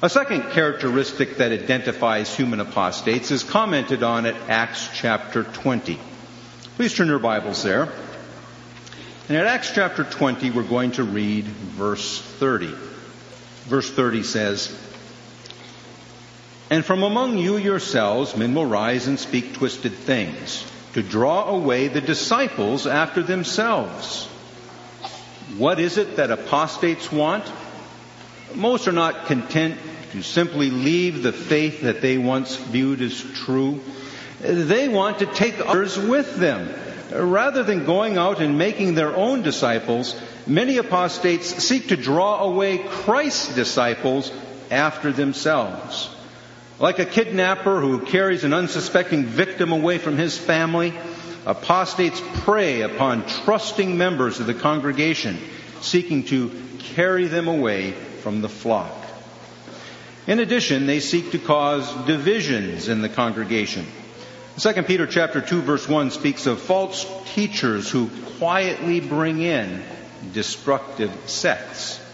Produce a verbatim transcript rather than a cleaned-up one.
A second characteristic that identifies human apostates is commented on at Acts chapter twenty. Please turn your Bibles there. And at Acts chapter twenty, we're going to read verse thirty. Verse thirty says, "And from among you yourselves men will rise and speak twisted things, to draw away the disciples after themselves." What is it that apostates want? Most are not content to simply leave the faith that they once viewed as true. They want to take others with them. Rather than going out and making their own disciples, many apostates seek to draw away Christ's disciples after themselves. Like a kidnapper who carries an unsuspecting victim away from his family, apostates prey upon trusting members of the congregation, seeking to carry them away from the flock. In addition, they seek to cause divisions in the congregation. Second Peter chapter two verse one speaks of false teachers who quietly bring in destructive sects.